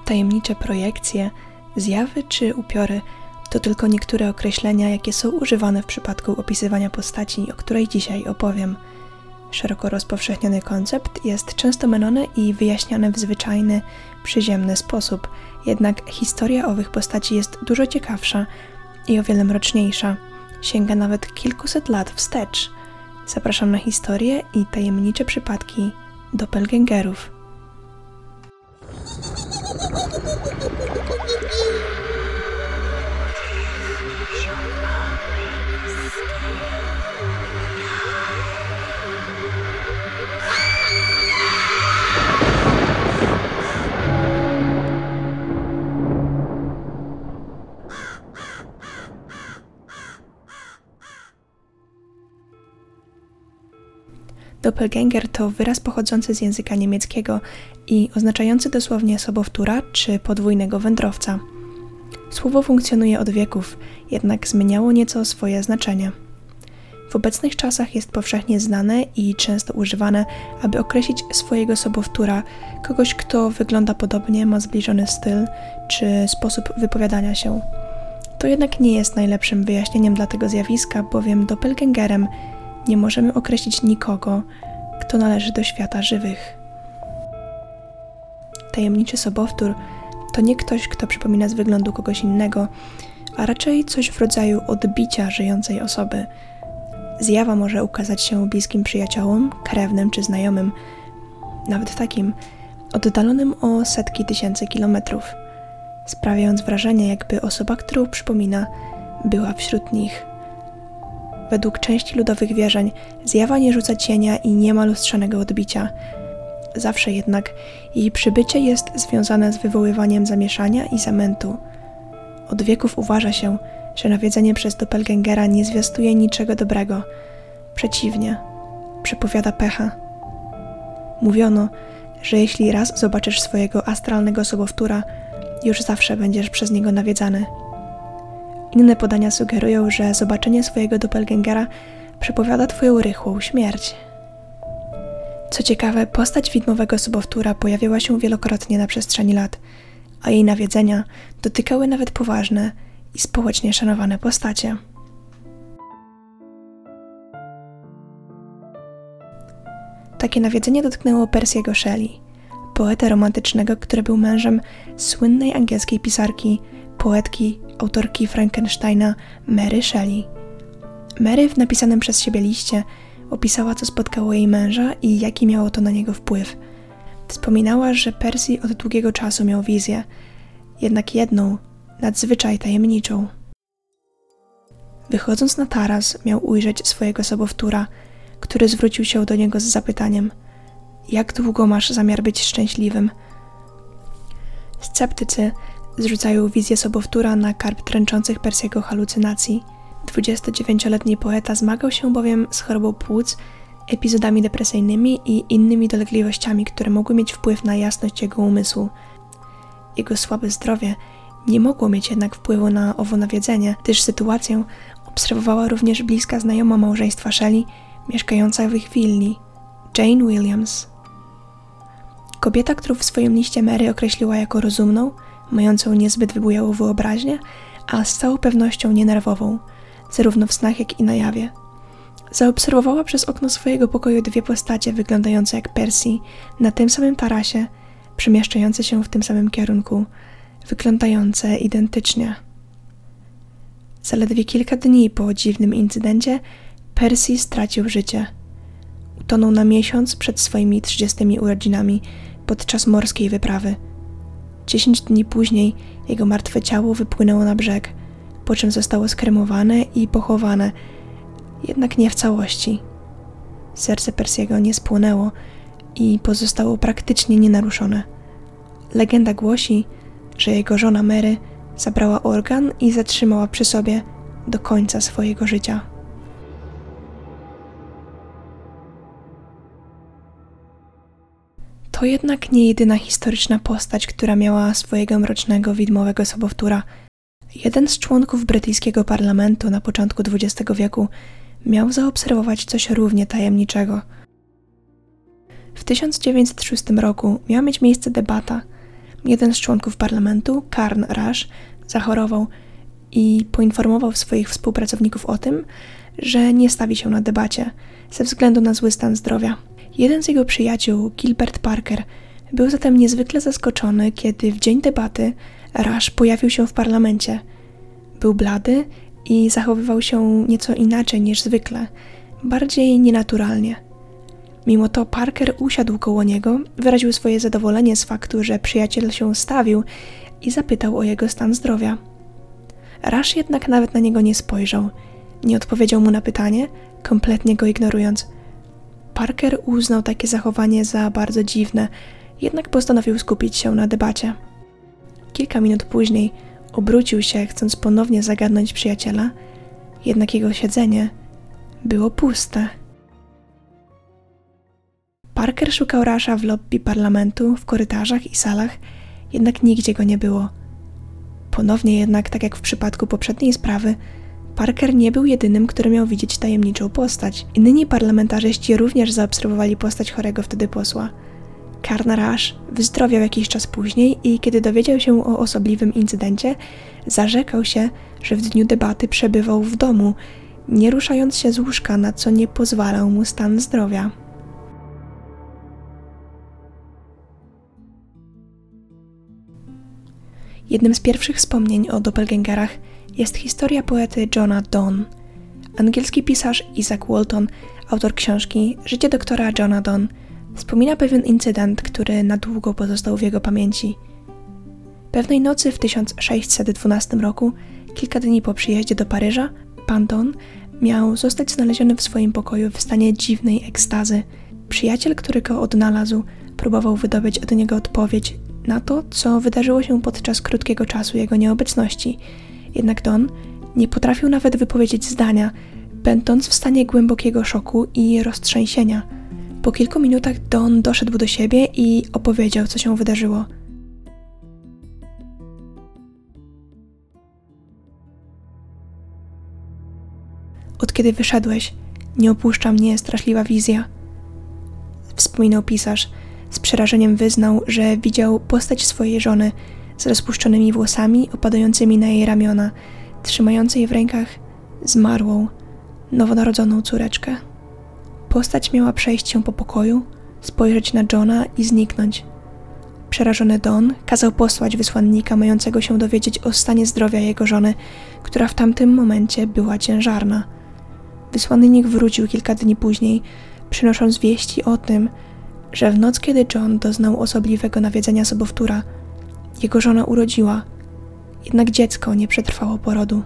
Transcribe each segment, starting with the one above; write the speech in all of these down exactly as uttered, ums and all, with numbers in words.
Tajemnicze projekcje, zjawy czy upiory to tylko niektóre określenia, jakie są używane w przypadku opisywania postaci, o której dzisiaj opowiem. Szeroko rozpowszechniony koncept jest często mylony i wyjaśniany w zwyczajny, przyziemny sposób, jednak historia owych postaci jest dużo ciekawsza i o wiele mroczniejsza. Sięga nawet kilkuset lat wstecz. Zapraszam na historię i tajemnicze przypadki doppelgangerów. Doppelganger to wyraz pochodzący z języka niemieckiego i oznaczający dosłownie sobowtóra czy podwójnego wędrowca. Słowo funkcjonuje od wieków, jednak zmieniało nieco swoje znaczenie. W obecnych czasach jest powszechnie znane i często używane, aby określić swojego sobowtóra, kogoś, kto wygląda podobnie, ma zbliżony styl czy sposób wypowiadania się. To jednak nie jest najlepszym wyjaśnieniem dla tego zjawiska, bowiem doppelgangerem nie możemy określić nikogo, kto należy do świata żywych. Tajemniczy sobowtór to nie ktoś, kto przypomina z wyglądu kogoś innego, a raczej coś w rodzaju odbicia żyjącej osoby. Zjawa może ukazać się bliskim przyjaciołom, krewnym czy znajomym, nawet takim oddalonym o setki tysięcy kilometrów, sprawiając wrażenie, jakby osoba, którą przypomina, była wśród nich. Według części ludowych wierzeń zjawa nie rzuca cienia i nie ma lustrzanego odbicia. Zawsze jednak jej przybycie jest związane z wywoływaniem zamieszania i zamętu. Od wieków uważa się, że nawiedzenie przez doppelgangera nie zwiastuje niczego dobrego. Przeciwnie, przepowiada pecha. Mówiono, że jeśli raz zobaczysz swojego astralnego sobowtóra, już zawsze będziesz przez niego nawiedzany. Inne podania sugerują, że zobaczenie swojego doppelgangera przepowiada twoją rychłą śmierć. Co ciekawe, postać widmowego sobowtóra pojawiała się wielokrotnie na przestrzeni lat, a jej nawiedzenia dotykały nawet poważne i społecznie szanowane postacie. Takie nawiedzenie dotknęło Percy'ego Shelley, poetę romantycznego, który był mężem słynnej angielskiej pisarki, poetki, autorki Frankensteina Mary Shelley. Mary w napisanym przez siebie liście opisała, co spotkało jej męża i jaki miało to na niego wpływ. Wspominała, że Percy od długiego czasu miał wizję, jednak jedną, nadzwyczaj tajemniczą. Wychodząc na taras, miał ujrzeć swojego sobowtóra, który zwrócił się do niego z zapytaniem: jak długo masz zamiar być szczęśliwym? Sceptycy zrzucają wizję sobowtóra na karb tręczących Percy'ego halucynacji. dwudziestodziewięcioletni poeta zmagał się bowiem z chorobą płuc, epizodami depresyjnymi i innymi dolegliwościami, które mogły mieć wpływ na jasność jego umysłu. Jego słabe zdrowie nie mogło mieć jednak wpływu na owo nawiedzenie, gdyż sytuację obserwowała również bliska znajoma małżeństwa Shelley, mieszkająca w ich willi, Jane Williams. Kobieta, którą w swoim liście Mary określiła jako rozumną, mającą niezbyt wybujałą wyobraźnię, a z całą pewnością nienerwową, zarówno w snach, jak i na jawie. Zaobserwowała przez okno swojego pokoju dwie postacie wyglądające jak Percy, na tym samym tarasie, przemieszczające się w tym samym kierunku, wyglądające identycznie. Zaledwie kilka dni po dziwnym incydencie Percy stracił życie. Utonął na miesiąc przed swoimi trzydziestymi urodzinami podczas morskiej wyprawy. Dziesięć dni później jego martwe ciało wypłynęło na brzeg, po czym zostało skremowane i pochowane, jednak nie w całości. Serce Percy'ego nie spłonęło i pozostało praktycznie nienaruszone. Legenda głosi, że jego żona Mary zabrała organ i zatrzymała przy sobie do końca swojego życia. To jednak nie jedyna historyczna postać, która miała swojego mrocznego, widmowego sobowtóra. Jeden z członków brytyjskiego parlamentu na początku dwudziestego wieku miał zaobserwować coś równie tajemniczego. W tysiąc dziewięćset szóstym roku miała mieć miejsce debata, jeden z członków parlamentu, Karl Rasch, zachorował i poinformował swoich współpracowników o tym, że nie stawi się na debacie ze względu na zły stan zdrowia. Jeden z jego przyjaciół, Gilbert Parker, był zatem niezwykle zaskoczony, kiedy w dzień debaty Rasch pojawił się w parlamencie. Był blady i zachowywał się nieco inaczej niż zwykle, bardziej nienaturalnie. Mimo to Parker usiadł koło niego, wyraził swoje zadowolenie z faktu, że przyjaciel się stawił i zapytał o jego stan zdrowia. Rasch jednak nawet na niego nie spojrzał, nie odpowiedział mu na pytanie, kompletnie go ignorując. Parker uznał takie zachowanie za bardzo dziwne, jednak postanowił skupić się na debacie. Kilka minut później obrócił się, chcąc ponownie zagadnąć przyjaciela, jednak jego siedzenie było puste. Parker szukał Rascha w lobby parlamentu, w korytarzach i salach, jednak nigdzie go nie było. Ponownie jednak, tak jak w przypadku poprzedniej sprawy, Parker nie był jedynym, który miał widzieć tajemniczą postać. Inni parlamentarzyści również zaobserwowali postać chorego wtedy posła. Karl Rasch wyzdrowiał jakiś czas później i kiedy dowiedział się o osobliwym incydencie, zarzekał się, że w dniu debaty przebywał w domu, nie ruszając się z łóżka, na co nie pozwalał mu stan zdrowia. Jednym z pierwszych wspomnień o doppelgängerach jest historia poety Johna Donne. Angielski pisarz Isaac Walton, autor książki Życie doktora Johna Donne, wspomina pewien incydent, który na długo pozostał w jego pamięci. Pewnej nocy w tysiąc sześćset dwunastym roku, kilka dni po przyjeździe do Paryża, pan Donne miał zostać znaleziony w swoim pokoju w stanie dziwnej ekstazy. Przyjaciel, który go odnalazł, próbował wydobyć od niego odpowiedź na to, co wydarzyło się podczas krótkiego czasu jego nieobecności. Jednak Donne nie potrafił nawet wypowiedzieć zdania, będąc w stanie głębokiego szoku i roztrzęsienia. Po kilku minutach Donne doszedł do siebie i opowiedział, co się wydarzyło. Od kiedy wyszedłeś, nie opuszcza mnie straszliwa wizja. Wspominał pisarz. Z przerażeniem wyznał, że widział postać swojej żony z rozpuszczonymi włosami opadającymi na jej ramiona, trzymającej w rękach zmarłą, nowonarodzoną córeczkę. Postać miała przejść się po pokoju, spojrzeć na Johna i zniknąć. Przerażony Donne kazał posłać wysłannika mającego się dowiedzieć o stanie zdrowia jego żony, która w tamtym momencie była ciężarna. Wysłannik wrócił kilka dni później, przynosząc wieści o tym, że w noc, kiedy John doznał osobliwego nawiedzenia sobowtóra, jego żona urodziła, jednak dziecko nie przetrwało porodu.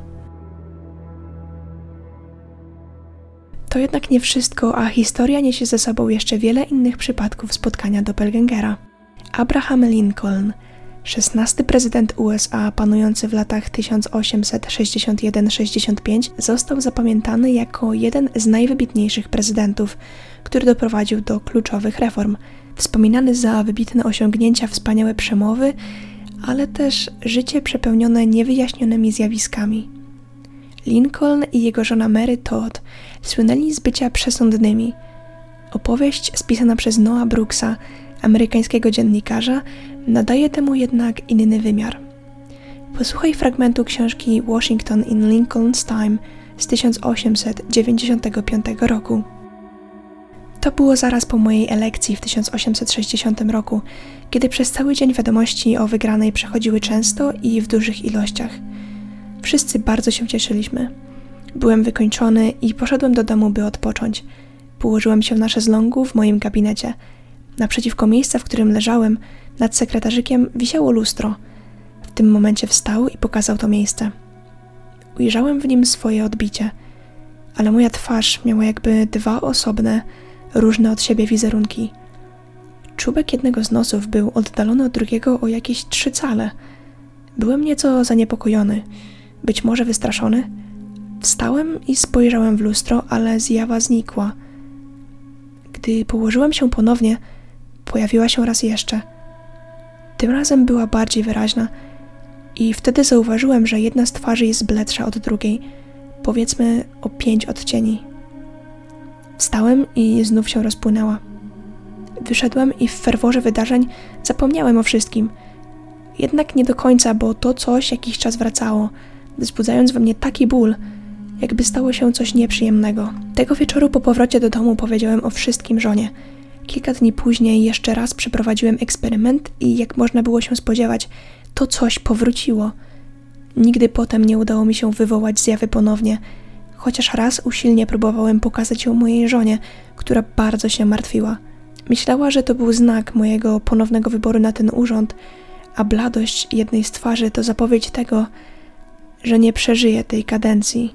To jednak nie wszystko, a historia niesie ze sobą jeszcze wiele innych przypadków spotkania doppelgängera. Abraham Lincoln, szesnasty prezydent U S A panujący w latach tysiąc osiemset sześćdziesiąt jeden do sześćdziesiąt pięć, został zapamiętany jako jeden z najwybitniejszych prezydentów, który doprowadził do kluczowych reform. Wspominany za wybitne osiągnięcia, wspaniałe przemowy, ale też życie przepełnione niewyjaśnionymi zjawiskami. Lincoln i jego żona Mary Todd słynęli z bycia przesądnymi. Opowieść spisana przez Noah Brooksa, amerykańskiego dziennikarza, nadaje temu jednak inny wymiar. Posłuchaj fragmentu książki Washington in Lincoln's Time z tysiąc osiemset dziewięćdziesiątego piątego roku. To było zaraz po mojej elekcji w tysiąc osiemset sześćdziesiątym roku, kiedy przez cały dzień wiadomości o wygranej przechodziły często i w dużych ilościach. Wszyscy bardzo się cieszyliśmy. Byłem wykończony i poszedłem do domu, by odpocząć. Położyłem się na szezlongu w moim gabinecie. Naprzeciwko miejsca, w którym leżałem, nad sekretarzykiem wisiało lustro. W tym momencie wstał i pokazał to miejsce. Ujrzałem w nim swoje odbicie, ale moja twarz miała jakby dwa osobne, różne od siebie wizerunki. Czubek jednego z nosów był oddalony od drugiego o jakieś trzy cale. Byłem nieco zaniepokojony, być może wystraszony. Wstałem i spojrzałem w lustro, ale zjawa znikła. Gdy położyłem się ponownie, pojawiła się raz jeszcze. Tym razem była bardziej wyraźna i wtedy zauważyłem, że jedna z twarzy jest bledsza od drugiej, powiedzmy o pięć odcieni. Wstałem i znów się rozpłynęła. Wyszedłem i w ferworze wydarzeń zapomniałem o wszystkim. Jednak nie do końca, bo to coś jakiś czas wracało, wzbudzając we mnie taki ból, jakby stało się coś nieprzyjemnego. Tego wieczoru po powrocie do domu powiedziałem o wszystkim żonie. Kilka dni później jeszcze raz przeprowadziłem eksperyment i jak można było się spodziewać, to coś powróciło. Nigdy potem nie udało mi się wywołać zjawy ponownie, chociaż raz usilnie próbowałem pokazać ją mojej żonie, która bardzo się martwiła. Myślała, że to był znak mojego ponownego wyboru na ten urząd, a bladość jednej z twarzy to zapowiedź tego, że nie przeżyję tej kadencji.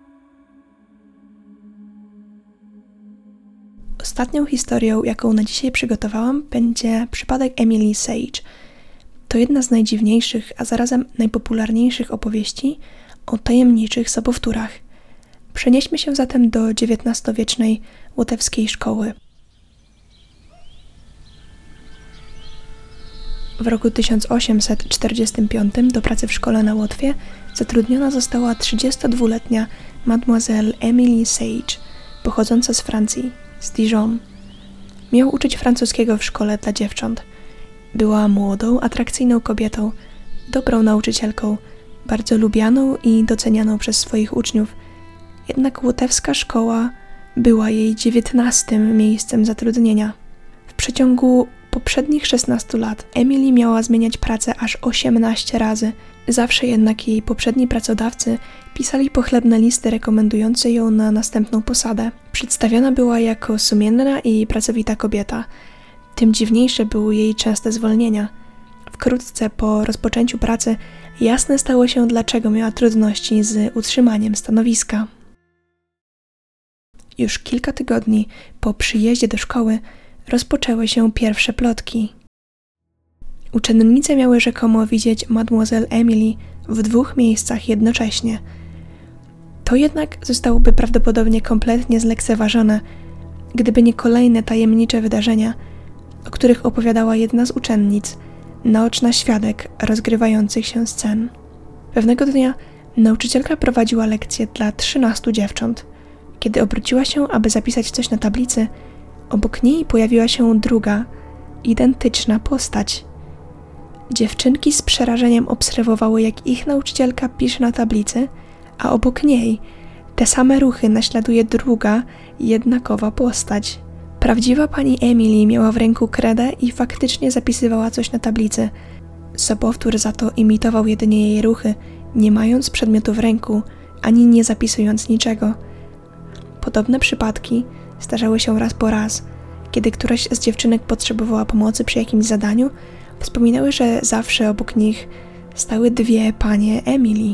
Ostatnią historią, jaką na dzisiaj przygotowałam, będzie przypadek Emily Sage. To jedna z najdziwniejszych, a zarazem najpopularniejszych opowieści o tajemniczych sobowtórach. Przenieśmy się zatem do dziewiętnastowiecznej łotewskiej szkoły. W roku tysiąc osiemset czterdziestym piątym do pracy w szkole na Łotwie zatrudniona została trzydziestodwuletnia Mademoiselle Emily Sage, pochodząca z Francji, z Dijon. Miał uczyć francuskiego w szkole dla dziewcząt. Była młodą, atrakcyjną kobietą, dobrą nauczycielką, bardzo lubianą i docenianą przez swoich uczniów. Jednak łotewska szkoła była jej dziewiętnastym miejscem zatrudnienia. W przeciągu poprzednich szesnastu lat Emily miała zmieniać pracę aż osiemnaście razy. Zawsze jednak jej poprzedni pracodawcy pisali pochlebne listy rekomendujące ją na następną posadę. Przedstawiana była jako sumienna i pracowita kobieta. Tym dziwniejsze były jej częste zwolnienia. Wkrótce po rozpoczęciu pracy jasne stało się, dlaczego miała trudności z utrzymaniem stanowiska. Już kilka tygodni po przyjeździe do szkoły rozpoczęły się pierwsze plotki. Uczennice miały rzekomo widzieć Mademoiselle Emily w dwóch miejscach jednocześnie. To jednak zostałoby prawdopodobnie kompletnie zlekceważone, gdyby nie kolejne tajemnicze wydarzenia, o których opowiadała jedna z uczennic, naoczna świadek rozgrywających się scen. Pewnego dnia nauczycielka prowadziła lekcję dla trzynastu dziewcząt. Kiedy obróciła się, aby zapisać coś na tablicy, obok niej pojawiła się druga, identyczna postać. Dziewczynki z przerażeniem obserwowały, jak ich nauczycielka pisze na tablicy, a obok niej te same ruchy naśladuje druga, jednakowa postać. Prawdziwa pani Emily miała w ręku kredę i faktycznie zapisywała coś na tablicy. Sobowtór za to imitował jedynie jej ruchy, nie mając przedmiotu w ręku, ani nie zapisując niczego. Podobne przypadki zdarzały się raz po raz. Kiedy któraś z dziewczynek potrzebowała pomocy przy jakimś zadaniu, wspominały, że zawsze obok nich stały dwie panie Emily.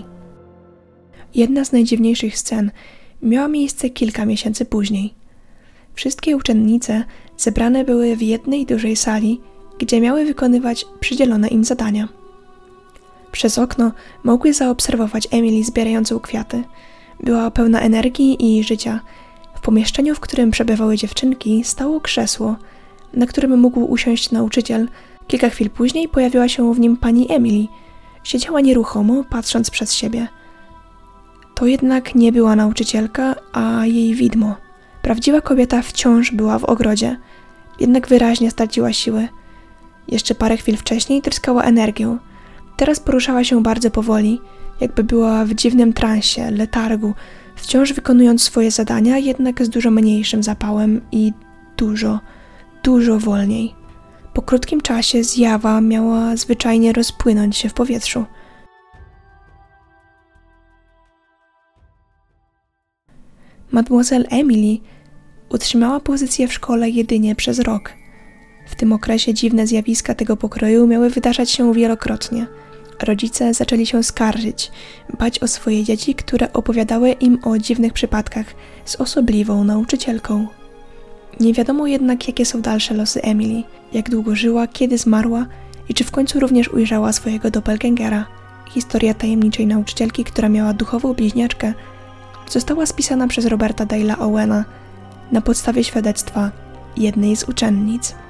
Jedna z najdziwniejszych scen miała miejsce kilka miesięcy później. Wszystkie uczennice zebrane były w jednej dużej sali, gdzie miały wykonywać przydzielone im zadania. Przez okno mogły zaobserwować Emily zbierającą kwiaty. Była pełna energii i życia. W pomieszczeniu, w którym przebywały dziewczynki, stało krzesło, na którym mógł usiąść nauczyciel. Kilka chwil później pojawiła się w nim pani Emily. Siedziała nieruchomo, patrząc przed siebie. To jednak nie była nauczycielka, a jej widmo. Prawdziwa kobieta wciąż była w ogrodzie, jednak wyraźnie straciła siły. Jeszcze parę chwil wcześniej tryskała energią. Teraz poruszała się bardzo powoli, jakby była w dziwnym transie, letargu, wciąż wykonując swoje zadania, jednak z dużo mniejszym zapałem i dużo, dużo wolniej. Po krótkim czasie zjawa miała zwyczajnie rozpłynąć się w powietrzu. Mademoiselle Emily utrzymała pozycję w szkole jedynie przez rok. W tym okresie dziwne zjawiska tego pokroju miały wydarzać się wielokrotnie. Rodzice zaczęli się skarżyć, bać o swoje dzieci, które opowiadały im o dziwnych przypadkach z osobliwą nauczycielką. Nie wiadomo jednak, jakie są dalsze losy Emily, jak długo żyła, kiedy zmarła i czy w końcu również ujrzała swojego doppelgangera. Historia tajemniczej nauczycielki, która miała duchową bliźniaczkę, została spisana przez Roberta Dale'a Owena na podstawie świadectwa jednej z uczennic.